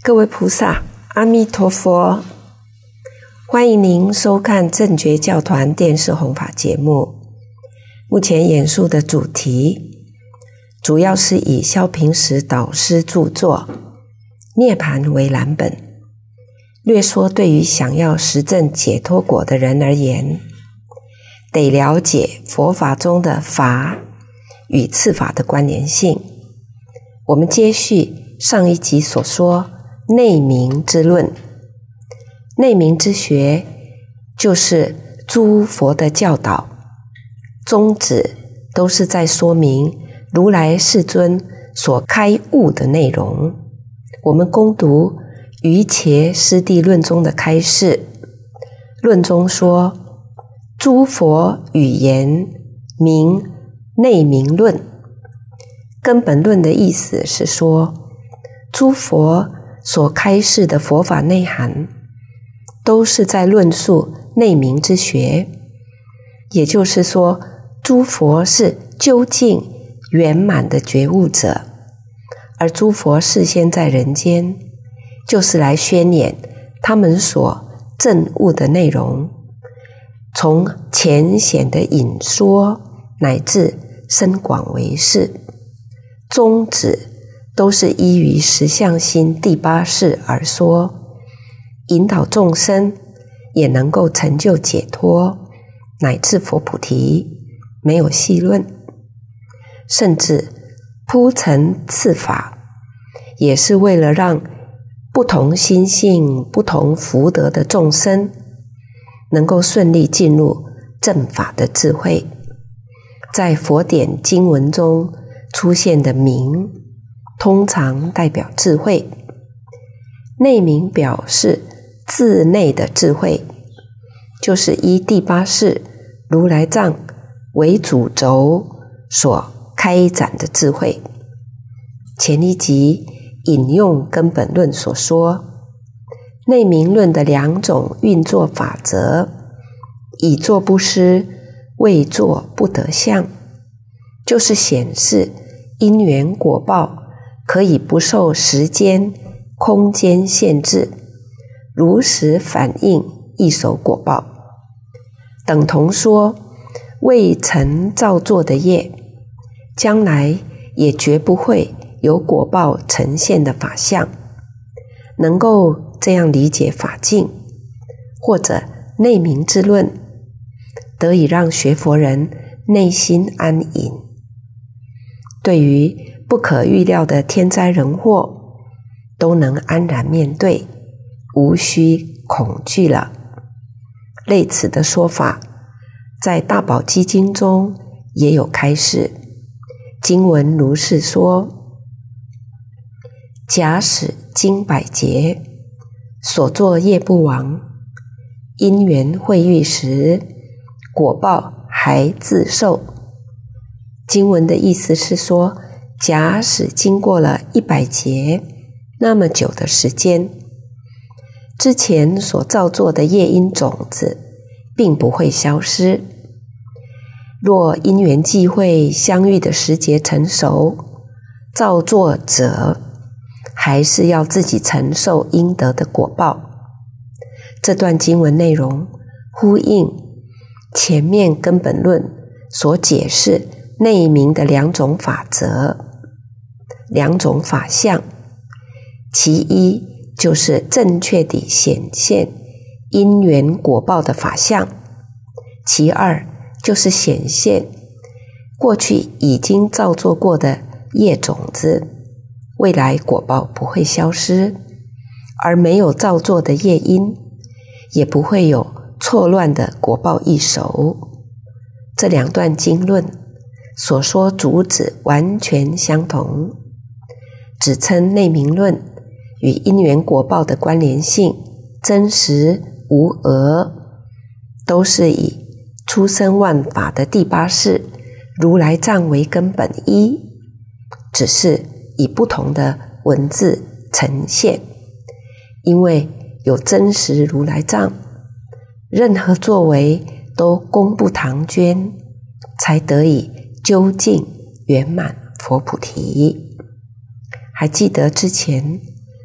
各位菩萨，阿弥陀佛！欢迎您收看正觉教团电视弘法节目。目前演述的主题，主要是以萧平时导师著作《涅槃》为蓝本，略说对于想要实证解脱果的人而言，得了解佛法中的法与次法的关联性。我们接续上一集所说内明之论。内明之学就是诸佛的教导，宗旨都是在说明如来世尊所开悟的内容。我们攻读瑜伽师地论中的开示，论中说诸佛语言名内明论。根本论的意思是说，诸佛所开示的佛法内涵都是在论述内明之学，也就是说，诸佛是究竟圆满的觉悟者，而诸佛示现在人间，就是来宣演他们所证悟的内容，从浅显的引说乃至深广为示，宗旨都是依于实相心第八识而说，引导众生也能够成就解脱，乃至佛菩提，没有细论。甚至铺陈次法，也是为了让不同心性、不同福德的众生能够顺利进入正法的智慧。在佛典经文中出现的明，通常代表智慧。内明表示自内的智慧，就是依第八识如来藏为主轴所开展的智慧。前一集引用根本论所说，内明论的两种运作法则，以作不失，未作不得相，就是显示因缘果报可以不受时间、空间限制，如实反映一手果报，等同说未曾造作的业，将来也绝不会有果报呈现的法相。能够这样理解法境，或者内明之论，得以让学佛人内心安隐，对于不可预料的天灾人祸都能安然面对，无需恐惧了。类似的说法在大宝积经中也有开示。经文如是说：假使经百劫，所作业不亡，因缘会遇时，果报还自受。经文的意思是说，假使经过了100劫那么久的时间，之前所造作的业因种子并不会消失。若因缘际会相遇的时节成熟，造作者还是要自己承受应得的果报。这段经文内容呼应前面根本论所解释内明的两种法则、两种法相。其一就是正确地显现因缘果报的法相，其二就是显现过去已经造作过的业种子，未来果报不会消失，而没有造作的业因也不会有错乱的果报易熟。这两段经论所说主旨完全相同，只称内明论与因缘果报的关联性真实无讹，都是以出生万法的第八识如来藏为根本一，只是以不同的文字呈现。因为有真实如来藏，任何作为都功不唐捐，才得以究竟圆满佛菩提。还记得之前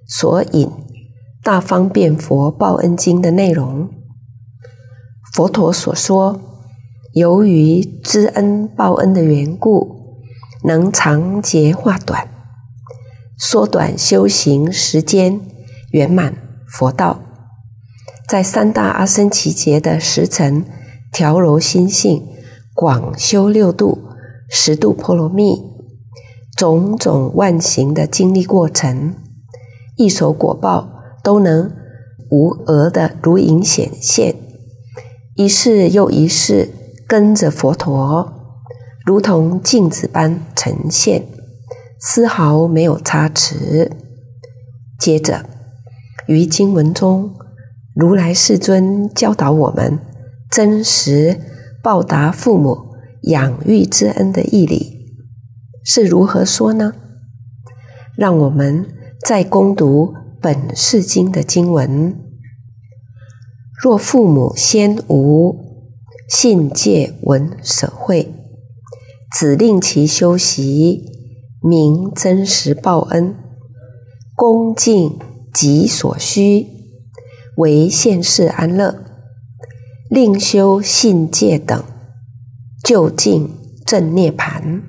所引《大方便佛报恩经》的内容。佛陀所说，由于知恩报恩的缘故，能长劫化短，缩短修行时间，圆满佛道。在三大阿僧祇劫的10层调柔心性，广修6度10度波罗蜜，种种万行的经历过程，一手果报都能无讹的如影显现，一世又一世跟着佛陀，如同镜子般呈现，丝毫没有差池。接着于经文中，如来世尊教导我们真实报答父母养育之恩的义理，是如何说呢？让我们再攻读本世经的经文：若父母先无信戒闻舍慧，子令其修习，名真实报恩，恭敬己所需，为现世安乐，令修信戒等，就近正涅盘。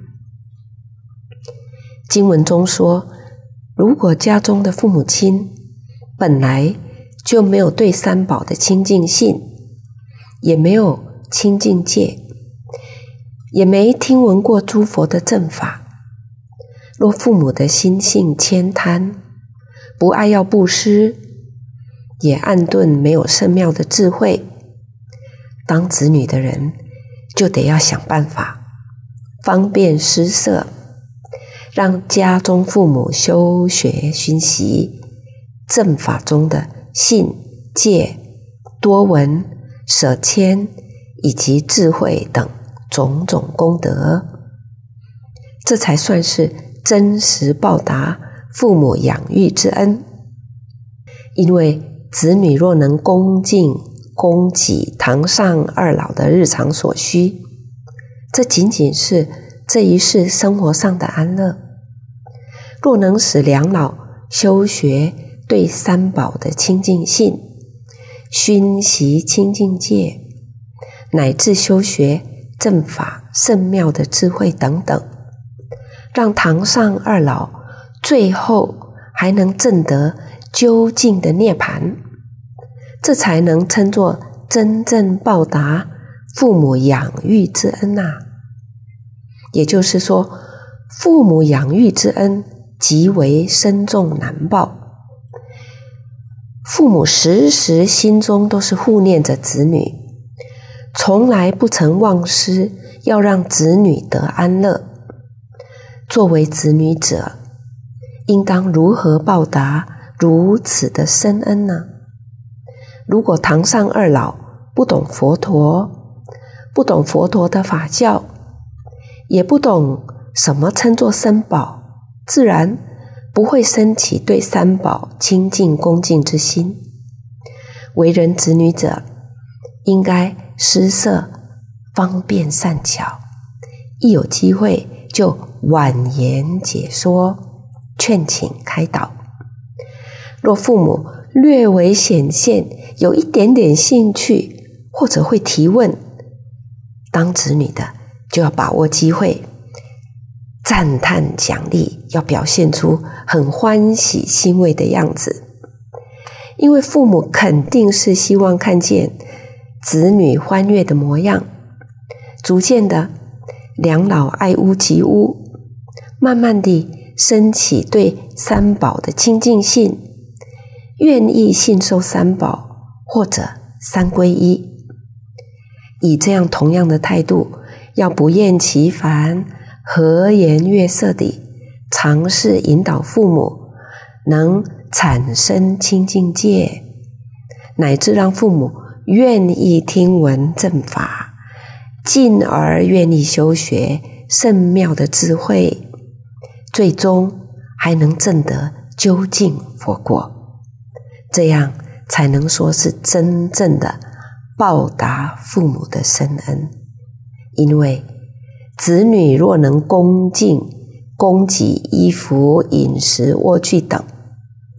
经文中说，如果家中的父母亲本来就没有对三宝的清净信，也没有清净戒，也没听闻过诸佛的正法，若父母的心性悭贪，不爱要布施，也暗顿没有甚妙的智慧，当子女的人就得要想办法方便施舍，让家中父母修学熏习正法中的信、戒、多闻、舍谦以及智慧等种种功德，这才算是真实报答父母养育之恩。因为子女若能恭敬供给堂上二老的日常所需，这仅仅是这一世生活上的安乐。若能使两老修学对三宝的清净信，熏习清净戒，乃至修学正法甚妙的智慧等等，让堂上二老最后还能证得究竟的涅槃，这才能称作真正报答父母养育之恩啊。也就是说，父母养育之恩极为深重难报。父母时时心中都是护念着子女，从来不曾忘失要让子女得安乐。作为子女者，应当如何报答如此的深恩呢？如果堂上二老不懂佛陀，不懂佛陀的法教，也不懂什么称作三宝，自然不会升起对三宝亲近恭敬之心。为人子女者，应该施舍方便善巧，一有机会就婉言解说，劝请开导。若父母略微显现有一点点兴趣，或者会提问，当子女的就要把握机会，赞叹奖励，要表现出很欢喜欣慰的样子。因为父母肯定是希望看见子女欢悦的模样，逐渐的两老爱屋及乌，慢慢地升起对三宝的亲近性，愿意信受三宝或者三皈依。以这样同样的态度，要不厌其烦、和颜悦色地尝试引导父母能产生清净戒，乃至让父母愿意听闻正法，进而愿意修学甚妙的智慧，最终还能证得究竟佛果。这样才能说是真正的报答父母的深恩。因为子女若能恭敬供给衣服、饮食、卧具等，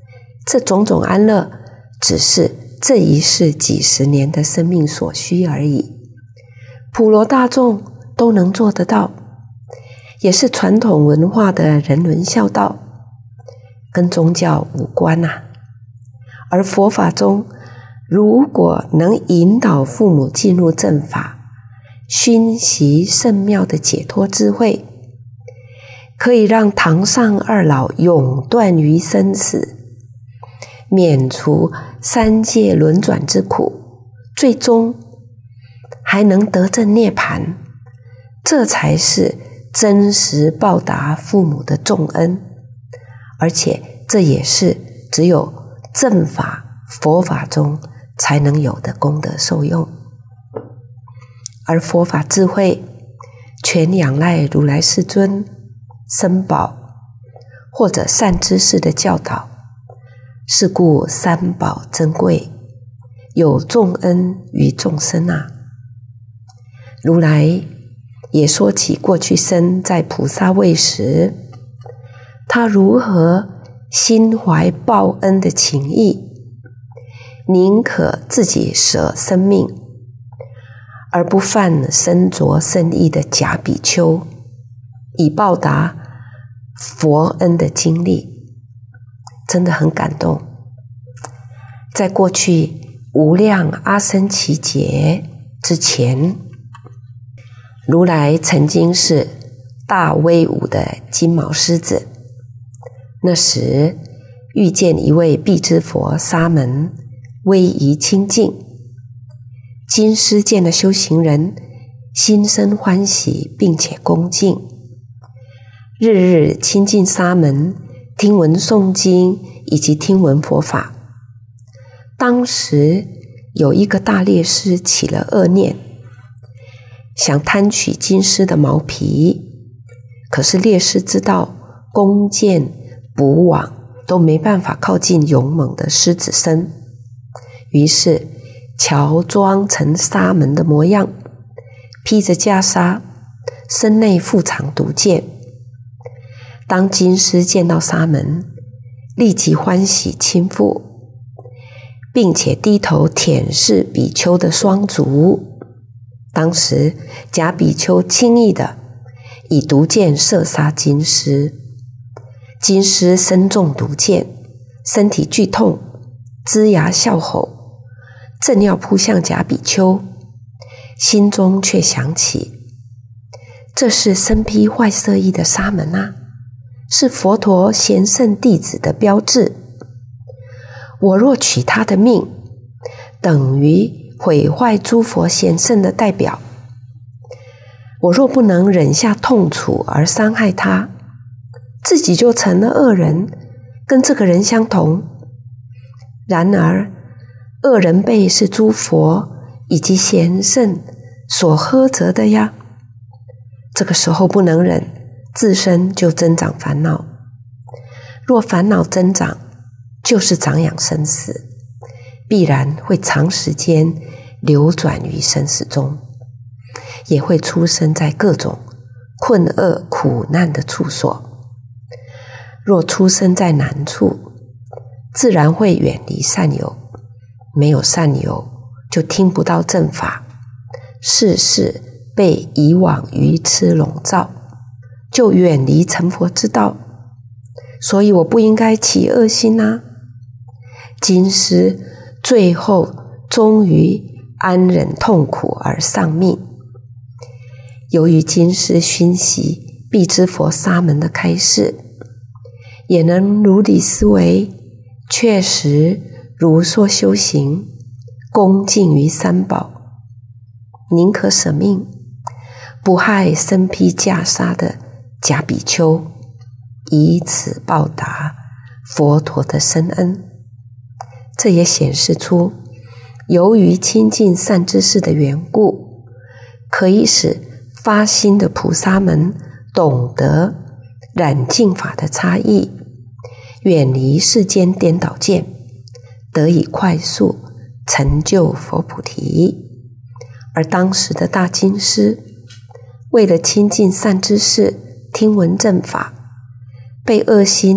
这种种安乐只是这一世几十年的生命所需而已，普罗大众都能做得到，也是传统文化的人伦孝道，跟宗教无关啊。而佛法中，如果能引导父母进入正法，熏习圣妙的解脱智慧，可以让堂上二老永断于生死，免除三界轮转之苦，最终还能得证涅槃，这才是真实报答父母的重恩，而且这也是只有正法佛法中才能有的功德受用。而佛法智慧全仰赖如来世尊、僧宝或者善知识的教导，是故三宝珍贵，有重恩于众生啊。如来也说起过去生在菩萨位时，他如何心怀报恩的情谊，宁可自己舍生命，而不犯身着圣衣的假比丘，以报答佛恩的经历，真的很感动。在过去无量阿僧祇劫之前，如来曾经是大威武的金毛狮子，那时遇见一位辟支佛沙门，威仪清净。金狮见了修行人，心生欢喜，并且恭敬，日日亲近沙门，听闻诵经以及听闻佛法。当时有一个大猎师起了恶念，想贪取金狮的毛皮，可是猎师知道弓箭捕网都没办法靠近勇猛的狮子身，于是乔装成沙门的模样，披着袈裟，身内腹藏毒箭。当金狮见到沙门，立即欢喜亲附，并且低头舔舐比丘的双足。当时假比丘轻易地以毒箭射杀金狮，金狮身中毒箭，身体剧痛，龇牙啸吼，正要扑向假比丘，心中却想起，这是身披坏色衣的沙门啊，是佛陀贤圣弟子的标志。我若取他的命，等于毁坏诸佛贤圣的代表。我若不能忍下痛楚而伤害他，自己就成了恶人，跟这个人相同。然而恶人辈是诸佛以及贤圣所呵责的呀。这个时候不能忍，自身就增长烦恼。若烦恼增长，就是长养生死，必然会长时间流转于生死中，也会出生在各种困厄苦难的处所。若出生在难处，自然会远离善友，没有善友就听不到正法，世世被以往愚痴笼罩，就远离成佛之道。所以我不应该起恶心啊。金狮最后终于安忍痛苦而丧命。由于金狮熏习辟支佛沙门的开示，也能如理思维，确实如说修行，恭敬于三宝，宁可舍命，不害身披袈裟的假比丘，以此报答佛陀的深恩。这也显示出，由于亲近善知识的缘故，可以使发心的菩萨们懂得染净法的差异，远离世间颠倒见，得以快速成就佛菩提。而当时的大金狮，为了亲近善知识，听闻正法，被恶心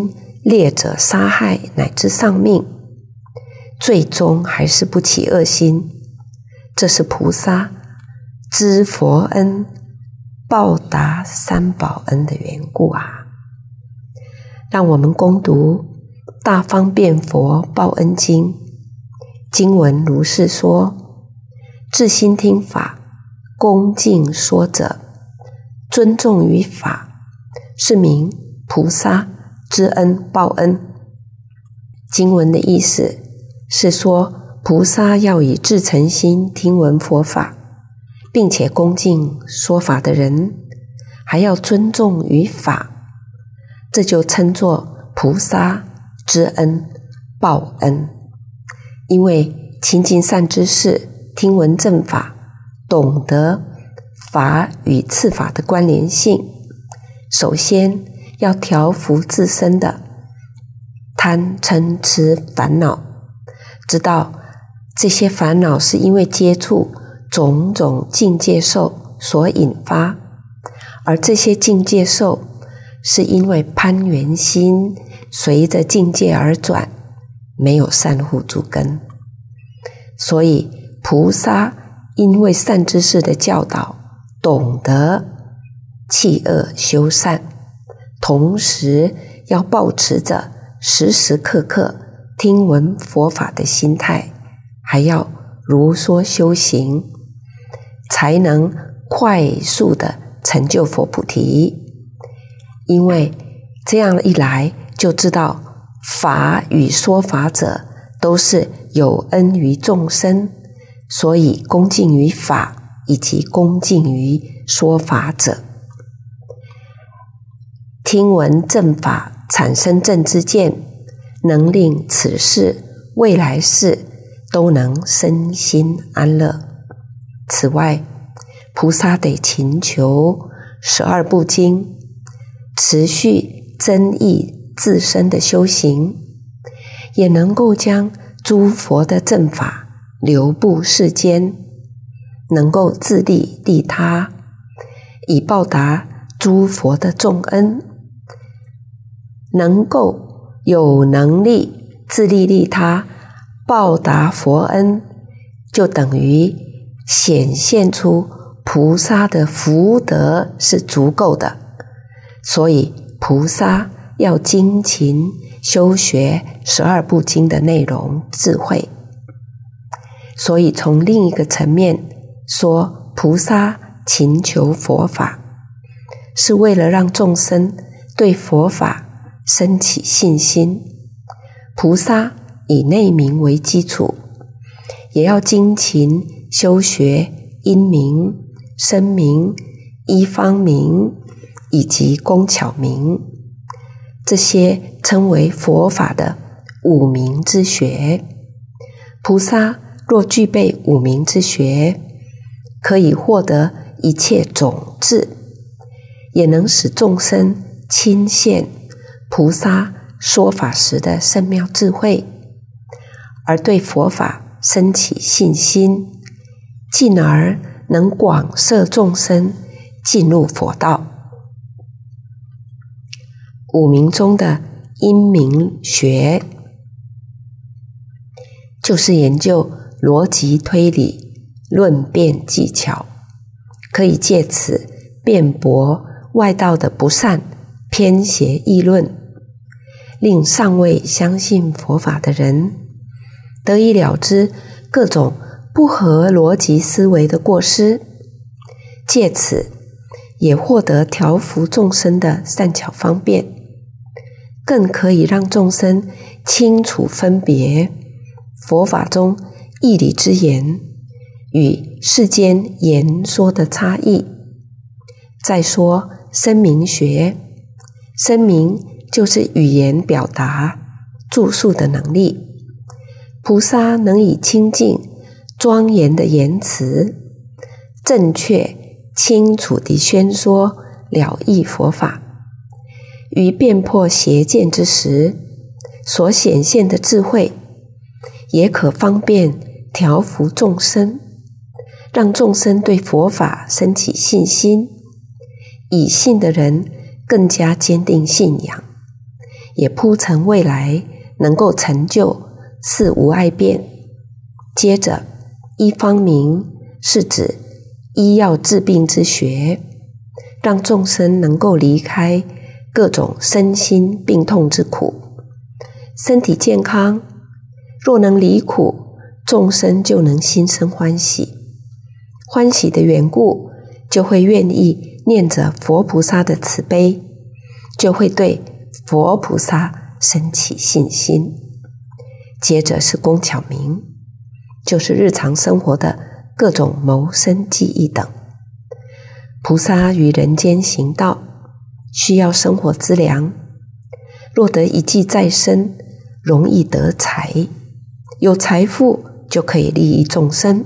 劣者杀害乃至丧命，最终还是不起恶心，这是菩萨知佛恩报答三宝恩的缘故啊！让我们攻读《大方便佛报恩经》，经文如是说：至心听法，恭敬说者，尊重于法，是名菩萨知恩报恩。经文的意思是说，菩萨要以至诚心听闻佛法，并且恭敬说法的人，还要尊重于法，这就称作菩萨知恩报恩。因为亲近善知识，听闻正法，懂得法与次法的关联性，首先要调伏自身的贪嗔痴烦恼，知道这些烦恼是因为接触种种境界受所引发，而这些境界受是因为攀缘心随着境界而转，没有善护诸根。所以菩萨因为善知识的教导，懂得弃恶修善，同时要抱持着时时刻刻听闻佛法的心态，还要如说修行，才能快速的成就佛菩提。因为这样一来，就知道法与说法者都是有恩于众生，所以恭敬于法以及恭敬于说法者。听闻正法产生正知见，能令此世未来世都能身心安乐。此外，菩萨得勤求12部经，持续增益自身的修行，也能够将诸佛的正法流布世间，能够自利利他，以报答诸佛的重恩。能够有能力自利利他，报答佛恩，就等于显现出菩萨的福德是足够的。所以菩萨要精勤修学12部经的内容智慧。所以从另一个层面说，菩萨勤求佛法，是为了让众生对佛法升起信心。菩萨以内明为基础，也要精勤修学因明、声明、依方明以及工巧明，这些称为佛法的五明之学。菩萨若具备五明之学，可以获得一切种智，也能使众生亲现菩萨说法时的甚妙智慧，而对佛法生起信心，进而能广摄众生进入佛道。五明中的因明学，就是研究逻辑推理、论辩技巧，可以借此辩驳外道的不善、偏邪议论，令尚未相信佛法的人得以了知各种不合逻辑思维的过失，借此也获得调伏众生的善巧方便，更可以让众生清楚分别佛法中义理之言与世间言说的差异。再说声明学，声明就是语言表达、著述的能力。菩萨能以清净、庄严的言辞，正确、清楚地宣说了义佛法，于辩破邪见之时所显现的智慧，也可方便调伏众生，让众生对佛法升起信心，以信的人更加坚定信仰， 也铺陈未来能够成就四无碍辩。接着，医方明是指医药治病之学，让众生能够离开各种身心病痛之苦。身体健康，若能离苦，众生就能心生欢喜。欢喜的缘故，就会愿意念着佛菩萨的慈悲，就会对佛菩萨升起信心。接着是工巧明，就是日常生活的各种谋生技艺等。菩萨于人间行道，需要生活资粮，若得一技在身，容易得财，有财富就可以利益众生。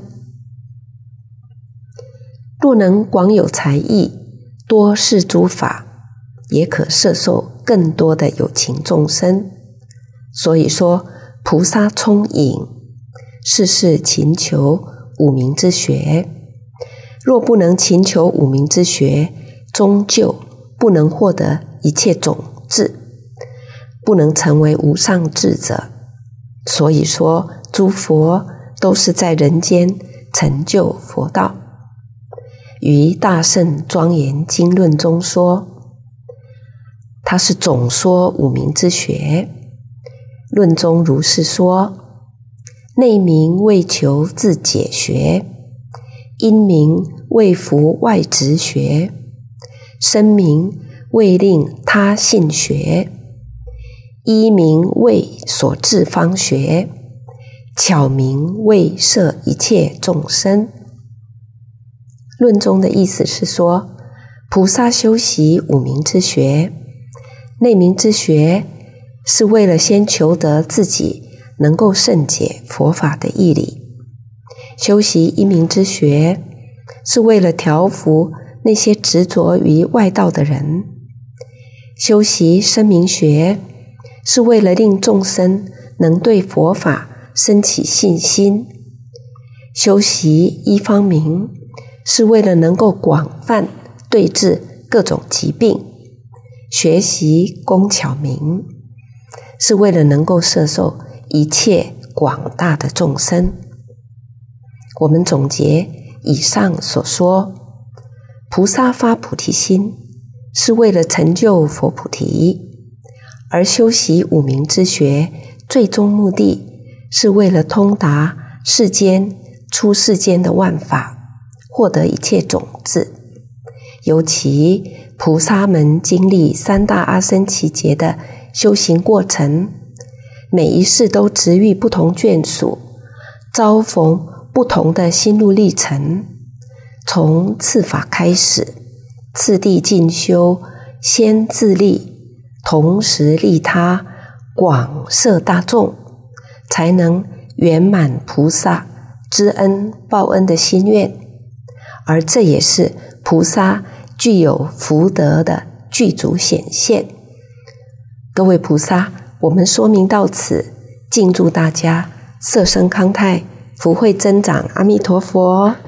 若能广有才艺，多识诸法，也可摄受更多的有情众生。所以说，菩萨聪颖，事事勤求五明之学。若不能勤求五明之学，终究不能获得一切种智，不能成为无上智者。所以说，诸佛都是在人间成就佛道。于大圣庄严经论中说，它是总说五明之学。论中如是说：内明为求自解学，因明为服外执学，声明为令他信学，依明为所至方学，巧明为摄一切众生。论中的意思是说，菩萨修习五明之学，内明之学是为了先求得自己能够胜解佛法的义理，修习一明之学是为了调伏那些执着于外道的人，修习声明学是为了令众生能对佛法生起信心，修习医方明是为了能够广泛对治各种疾病，学习工巧明是为了能够摄受一切广大的众生。我们总结以上所说，菩萨发菩提心是为了成就佛菩提，而修习五明之学最终目的是为了通达世间出世间的万法，获得一切种子。尤其菩萨们经历三大阿僧祇劫的修行过程，每一世都值遇不同眷属，遭逢不同的心路历程。从次法开始，次第进修，先自利，同时利他，广摄大众，才能圆满菩萨知恩报恩的心愿。而这也是菩萨具有福德的具足显现。各位菩萨，我们说明到此，敬祝大家色身康泰，福慧增长。阿弥陀佛。